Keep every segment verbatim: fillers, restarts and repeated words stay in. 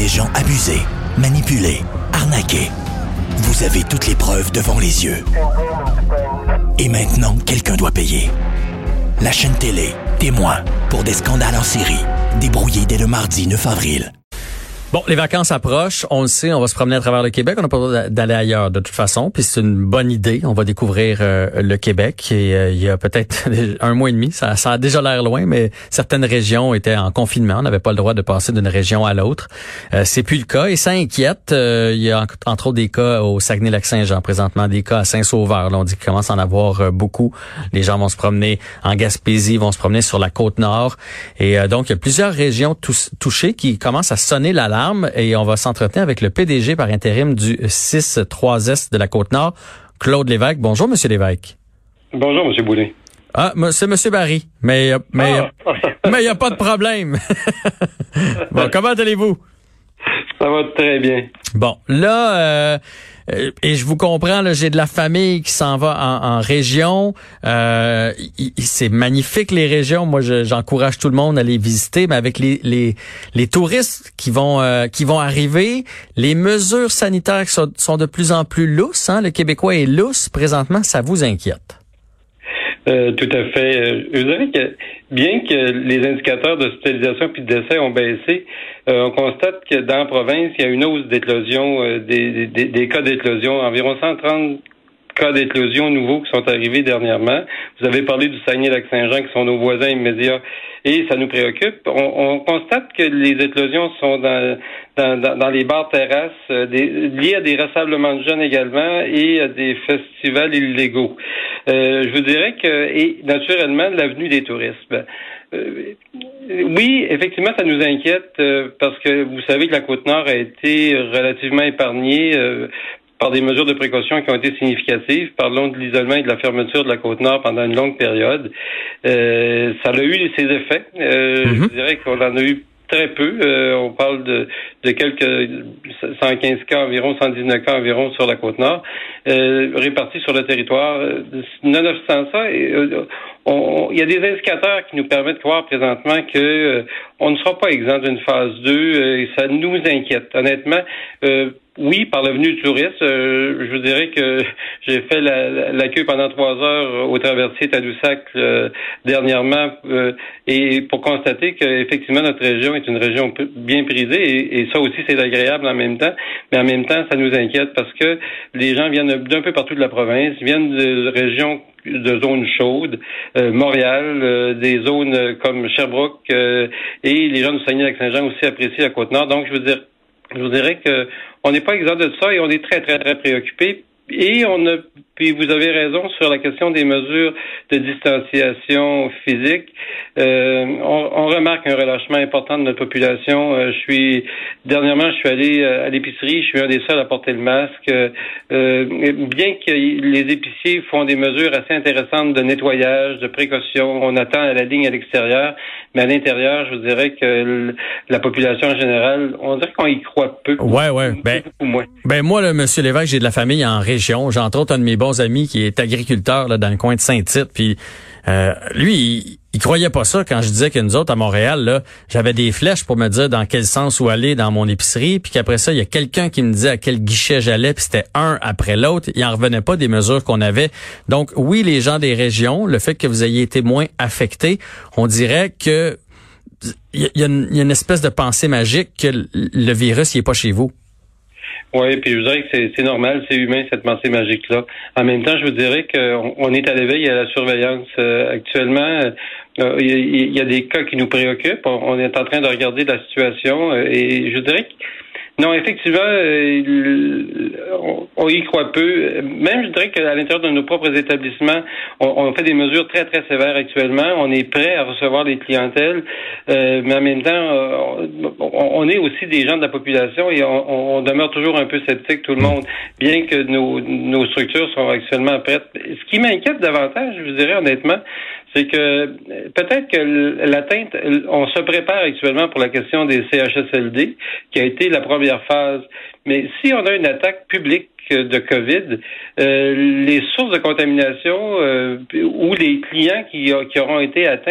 des gens abusés, manipulés, arnaqués. Vous avez toutes les preuves devant les yeux. Et maintenant, quelqu'un doit payer. La chaîne télé, témoin, pour des scandales en série, débrouillés dès le mardi neuf avril. Bon, les vacances approchent, on le sait, on va se promener à travers le Québec, on n'a pas le droit d'aller ailleurs de toute façon, puis c'est une bonne idée, on va découvrir euh, le Québec, et euh, il y a peut-être un mois et demi, ça, ça a déjà l'air loin, mais certaines régions étaient en confinement, on n'avait pas le droit de passer d'une région à l'autre. Euh, c'est plus le cas, et ça inquiète, euh, il y a entre autres des cas au Saguenay-Lac-Saint-Jean, présentement des cas à Saint-Sauveur, là on dit qu'il commence à en avoir euh, beaucoup, les gens vont se promener en Gaspésie, vont se promener sur la Côte-Nord, et euh, donc il y a plusieurs régions tou- touchées qui commencent à sonner l'alarme. Et on va s'entretenir avec le P D G par intérim du six trois Est de la Côte-Nord, Claude Lévesque. Bonjour, Monsieur Lévesque. Bonjour, Monsieur Boulay. Ah, c'est Monsieur Barry, mais mais ah. mais il y a pas de problème. Bon, comment allez-vous? Ça va très bien. Bon, là, euh, et je vous comprends, là, j'ai de la famille qui s'en va en, en région. Euh, y, y, c'est magnifique les régions. Moi, je, j'encourage tout le monde à les visiter, mais avec les les, les touristes qui vont euh, qui vont arriver, les mesures sanitaires sont, sont de plus en plus lousses. Hein? Le Québécois est lousse présentement. Ça vous inquiète? Euh, tout à fait. Je dirais que bien que les indicateurs d'hospitalisation puis de décès ont baissé, euh, on constate que dans la province, il y a une hausse d'éclosion, euh, des, des, des cas d'éclosion, environ cent trente cas d'éclosion nouveaux qui sont arrivés dernièrement. Vous avez parlé du Saguenay-Lac-Saint-Jean qui sont nos voisins immédiats et ça nous préoccupe. On, on constate que les éclosions sont dans dans, dans, dans les bars terrasses, euh, des, liées à des rassemblements de jeunes également et à des festivals illégaux. Euh, je vous dirais que, et naturellement, l'avenue des touristes. Ben, euh, oui, effectivement, ça nous inquiète euh, parce que vous savez que la Côte-Nord a été relativement épargnée euh, par des mesures de précaution qui ont été significatives. Parlons de l'isolement et de la fermeture de la Côte-Nord pendant une longue période. Euh, ça a eu ses effets. Euh, mm-hmm. Je dirais qu'on en a eu très peu. Euh, on parle de, de quelques cent quinze cas environ, cent dix-neuf cas environ sur la Côte-Nord, euh, répartis sur le territoire. Nonobstant ça, euh, on, il y a des indicateurs qui nous permettent de croire présentement que euh, on ne sera pas exempt d'une phase deux euh, et ça nous inquiète. Honnêtement, euh, oui, par la venue du touriste, euh, je vous dirais que j'ai fait la, la, la queue pendant trois heures au traversier Tadoussac euh, dernièrement euh, et pour constater qu'effectivement notre région est une région bien prisée et, et ça aussi c'est agréable en même temps, mais en même temps ça nous inquiète parce que les gens viennent d'un peu partout de la province, viennent de régions de zones chaudes, euh, Montréal, euh, des zones comme Sherbrooke euh, et les gens du Saguenay-Lac-Saint-Jean aussi apprécient la Côte-Nord. Donc je veux dire, je vous dirais que on n'est pas exempt de ça et on est très, très, très préoccupés. Et on a, puis vous avez raison sur la question des mesures de distanciation physique. Euh, on, on remarque un relâchement important de notre population. Euh, je suis, dernièrement, je suis allé à l'épicerie. Je suis un des seuls à porter le masque. Euh, bien que les épiciers font des mesures assez intéressantes de nettoyage, de précaution, on attend à la ligne à l'extérieur. Mais à l'intérieur, je vous dirais que le, la population en général, on dirait qu'on y croit peu. Ouais, ouais. Ben, moins. ben moi, là, Monsieur Lévesque, j'ai de la famille en région. J'ai entre autres un de mes bons amis qui est agriculteur là, dans le coin de Saint-Tite. Puis euh, lui, il, il croyait pas ça quand je disais que nous autres à Montréal, là, j'avais des flèches pour me dire dans quel sens où aller dans mon épicerie. Puis qu'après ça, il y a quelqu'un qui me disait à quel guichet j'allais. Puis c'était un après l'autre. Il en revenait pas des mesures qu'on avait. Donc oui, les gens des régions, le fait que vous ayez été moins affectés, on dirait que il y, y, y a une espèce de pensée magique que le virus il est pas chez vous. Oui, puis je vous dirais que c'est, c'est normal, c'est humain, cette pensée magique-là. En même temps, je vous dirais qu'on on est à l'éveil et à la surveillance. Euh, actuellement, euh, il, y, il y a des cas qui nous préoccupent. On, on est en train de regarder la situation euh, et je dirais que non, effectivement, euh, on, on y croit peu. Même, je dirais qu'à l'intérieur de nos propres établissements, on, on fait des mesures très, très sévères actuellement. On est prêt à recevoir des clientèles, euh, mais en même temps, on, on est aussi des gens de la population et on, on demeure toujours un peu sceptique, tout le monde, bien que nos, nos structures sont actuellement prêtes. Ce qui m'inquiète davantage, je vous dirais honnêtement, c'est que peut-être que l'atteinte, on se prépare actuellement pour la question des C H S L D, qui a été la première phase. Mais si on a une attaque publique de COVID, euh, les sources de contamination euh, ou les clients qui, qui auront été atteints,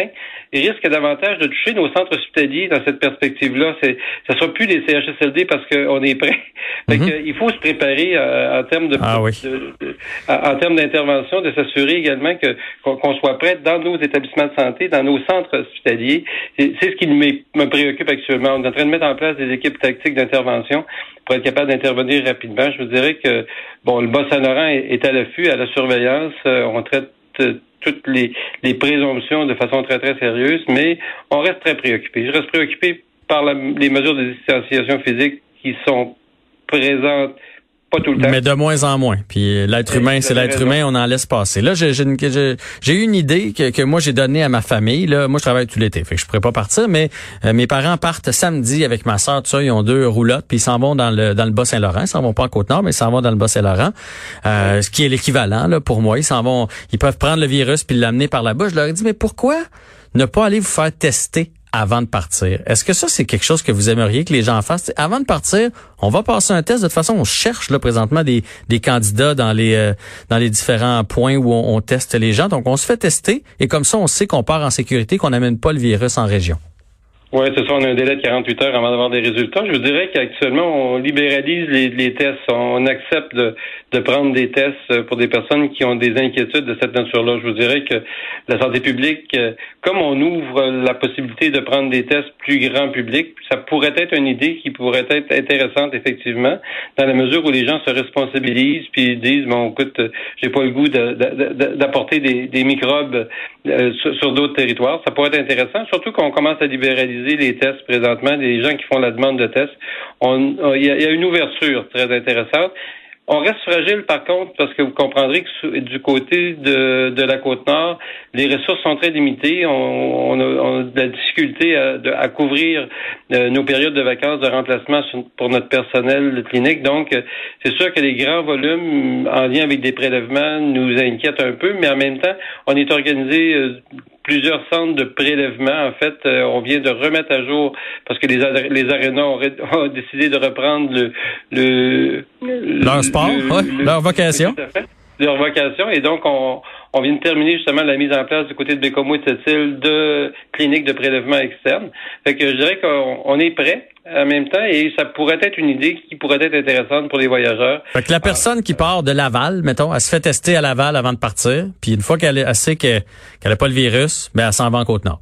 il risque davantage de toucher nos centres hospitaliers dans cette perspective-là. C'est, ça sera plus les C H S L D parce qu'on est prêt. Fait mm-hmm. que, il faut se préparer euh, en termes de, ah, oui. de, de en termes d'intervention, de s'assurer également que qu'on, qu'on soit prêt dans nos établissements de santé, dans nos centres hospitaliers. C'est, c'est ce qui me préoccupe actuellement. On est en train de mettre en place des équipes tactiques d'intervention pour être capable d'intervenir rapidement. Je vous dirais que bon, le Bas-Saint-Laurent est, est à l'affût, à la surveillance. Euh, on traite euh, toutes les, les présomptions de façon très, très sérieuse, mais on reste très préoccupé. Je reste préoccupé par la, les mesures de distanciation physique qui sont présentes pas tout le temps. Mais de moins en moins. Puis l'être humain, c'est l'être humain, on en laisse passer. Là, j'ai, j'ai, une, j'ai, j'ai eu une idée que, que moi, j'ai donnée à ma famille. Là, moi, je travaille tout l'été, fait que je pourrais pas partir, mais euh, mes parents partent samedi avec ma sœur, tout ça, ils ont deux roulottes, puis ils s'en vont dans le dans le Bas-Saint-Laurent. Ils s'en vont pas en Côte-Nord, mais ils s'en vont dans le Bas-Saint-Laurent, euh, ouais. Ce qui est l'équivalent là pour moi. Ils s'en vont, ils peuvent prendre le virus puis l'amener par là-bas. Je leur ai dit, mais pourquoi ne pas aller vous faire tester avant de partir? Est-ce que ça, c'est quelque chose que vous aimeriez que les gens fassent? T'sais, avant de partir, on va passer un test. De toute façon, on cherche là présentement des, des candidats dans les euh, dans les différents points où on, on teste les gens. Donc, on se fait tester et comme ça, on sait qu'on part en sécurité, qu'on n'amène pas le virus en région. Oui, c'est ça. On a un délai de quarante-huit heures avant d'avoir des résultats. Je vous dirais qu'actuellement, on libéralise les, les tests. On accepte de, de prendre des tests pour des personnes qui ont des inquiétudes de cette nature-là. Je vous dirais que la santé publique, comme on ouvre la possibilité de prendre des tests plus grand public, ça pourrait être une idée qui pourrait être intéressante, effectivement, dans la mesure où les gens se responsabilisent puis disent, bon, écoute, j'ai pas le goût de, de, de, d'apporter des, des microbes euh, sur, sur d'autres territoires. Ça pourrait être intéressant, surtout qu'on commence à libéraliser les tests présentement, les gens qui font la demande de tests. On, on, il y a, il y a une ouverture très intéressante. On reste fragile, par contre, parce que vous comprendrez que du côté de, de la Côte-Nord, les ressources sont très limitées. On, on, a, on a de la difficulté à, de, à couvrir euh, nos périodes de vacances de remplacement pour notre personnel clinique. Donc, euh, c'est sûr que les grands volumes en lien avec des prélèvements nous inquiètent un peu, mais en même temps, on est organisé euh, plusieurs centres de prélèvement. En fait, euh, on vient de remettre à jour, parce que les, les arénas ont, ont décidé de reprendre le... le leur sport, le, ouais, le, leur vocation. Tout à fait, leur vocation. Et donc, on, on vient de terminer justement la mise en place du côté de Bécomo et de Sept-Îles de cliniques de prélèvement externe. Fait que je dirais qu'on on est prêt en même temps et ça pourrait être une idée qui pourrait être intéressante pour les voyageurs. Fait que la personne euh, qui part de Laval, mettons, elle se fait tester à Laval avant de partir, puis une fois qu'elle, elle sait qu'elle n'a pas le virus, ben elle s'en va en Côte-Nord.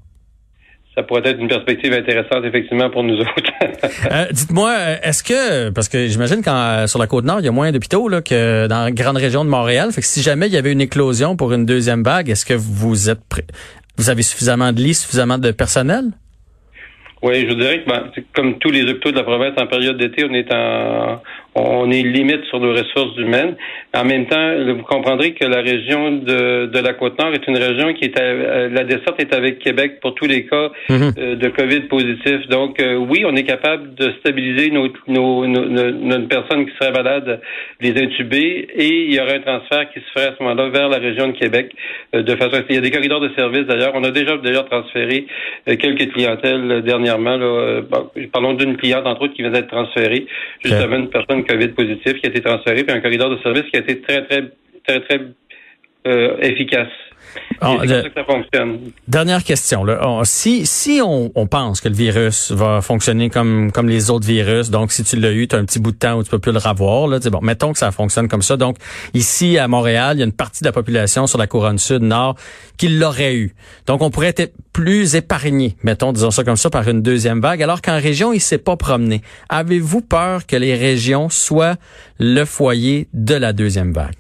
Ça pourrait être une perspective intéressante, effectivement, pour nous autres. euh, dites-moi, est-ce que, parce que j'imagine qu'en sur la Côte-Nord, il y a moins d'hôpitaux là, que dans la grande région de Montréal. Fait que si jamais il y avait une éclosion pour une deuxième vague, est-ce que vous êtes prêt? Vous avez suffisamment de lits, suffisamment de personnel? Oui, je vous dirais que ben, comme tous les hôpitaux de la province en période d'été, on est en on est limite sur nos ressources humaines. En même temps, vous comprendrez que la région de, de la Côte-Nord est une région qui est à, la desserte est avec Québec pour tous les cas mm-hmm. euh, de COVID positifs. Donc euh, oui, on est capable de stabiliser nos, nos, nos, nos, nos personnes qui seraient malades, les intuber, et il y aurait un transfert qui se ferait à ce moment-là vers la région de Québec euh, de façon. Il y a des corridors de services d'ailleurs. On a déjà d'ailleurs transféré euh, quelques clientèles euh, dernièrement. Là, euh, bon, parlons d'une cliente entre autres qui vient d'être transférée, justement okay. une personne COVID positif qui a été transféré, puis un corridor de service qui a été très, très, très, très euh, efficace. Oh, c'est comme ça que ça fonctionne. Dernière question. Là. On, si si on, on pense que le virus va fonctionner comme comme les autres virus, donc si tu l'as eu, tu as un petit bout de temps où tu peux plus le revoir. Là, bon, mettons que ça fonctionne comme ça. Donc ici à Montréal, il y a une partie de la population sur la couronne sud-nord qui l'aurait eu. Donc on pourrait être plus épargné, mettons, disons ça comme ça, par une deuxième vague, alors qu'en région, il s'est pas promené. Avez-vous peur que les régions soient le foyer de la deuxième vague?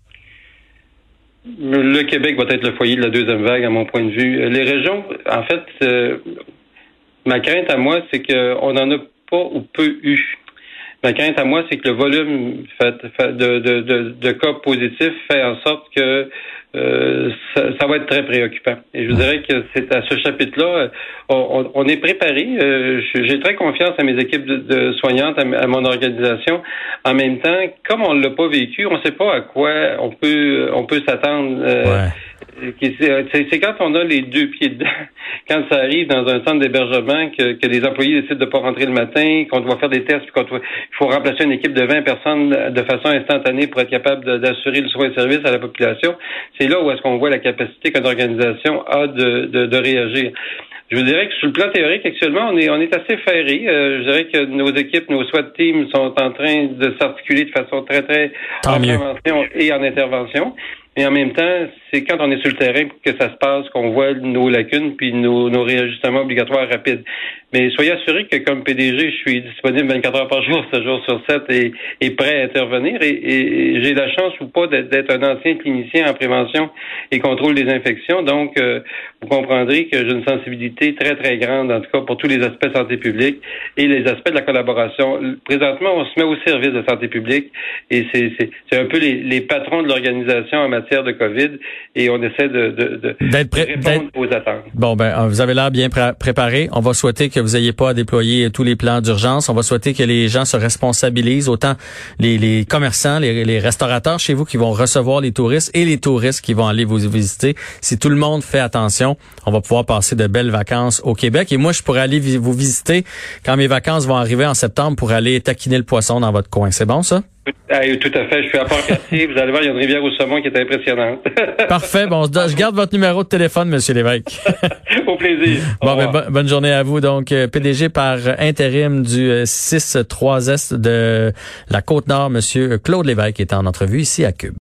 Le Québec va être le foyer de la deuxième vague, à mon point de vue. Les régions, en fait, euh, ma crainte à moi, c'est qu'on n'en a pas ou peu eu. Ma crainte à moi, c'est que le volume fait, fait de, de, de, de cas positifs fait en sorte que euh, ça, ça va être très préoccupant. Et je vous dirais que c'est à ce chapitre-là, on, on est préparé. Euh, j'ai très confiance à mes équipes de, de soignantes, à, à mon organisation. En même temps, comme on l'a pas vécu, on ne sait pas à quoi on peut on peut s'attendre. Euh, ouais. C'est, c'est quand on a les deux pieds dedans, quand ça arrive dans un centre d'hébergement, que, que les employés décident de pas rentrer le matin, qu'on doit faire des tests, puis qu'on doit, il faut remplacer une équipe de vingt personnes de façon instantanée pour être capable de, d'assurer le soin et service à la population. C'est là où est-ce qu'on voit la capacité qu'une organisation a de, de, de réagir. je vous dirais que sur le plan théorique, actuellement, on est on est assez ferré. Euh, je dirais que nos équipes, nos SWAT teams sont en train de s'articuler de façon très, très Tant en mieux. prévention et en intervention. Mais en même temps, c'est quand on est sur le terrain que ça se passe qu'on voit nos lacunes puis nos, nos réajustements obligatoires rapides. Mais soyez assurés que comme P D G, je suis disponible vingt-quatre heures par jour, sept jours sur sept et, et prêt à intervenir. Et, et, et j'ai la chance ou pas d'être, d'être un ancien clinicien en prévention et contrôle des infections. Donc, euh, vous comprendrez que j'ai une sensibilité très, très grande, en tout cas pour tous les aspects de santé publique et les aspects de la collaboration. Présentement, on se met au service de santé publique et c'est, c'est, c'est un peu les, les patrons de l'organisation en matière de COVID et on essaie de, de, de, d'être prêt, de répondre d'être... aux attentes. Bon, ben, vous avez l'air bien pré- préparé. On va souhaiter que vous n'ayez pas à déployer tous les plans d'urgence. On va souhaiter que les gens se responsabilisent, autant les, les commerçants, les, les restaurateurs chez vous qui vont recevoir les touristes et les touristes qui vont aller vous visiter. Si tout le monde fait attention, on va pouvoir passer de belles vacances au Québec. Et moi, je pourrais aller vi- vous visiter quand mes vacances vont arriver en septembre pour aller taquiner le poisson dans votre coin. C'est bon, ça? Ah, tout à fait. Je suis à Port-Cartier. Vous allez voir, il y a une rivière au saumon qui est impressionnante. Parfait. Bon, je garde votre numéro de téléphone, Monsieur Lévesque. Au plaisir. Bon, ben, bo- bonne journée à vous. Donc, P D G par intérim du six trois S de la Côte-Nord, Monsieur Claude Lévesque est en entrevue ici à Cube.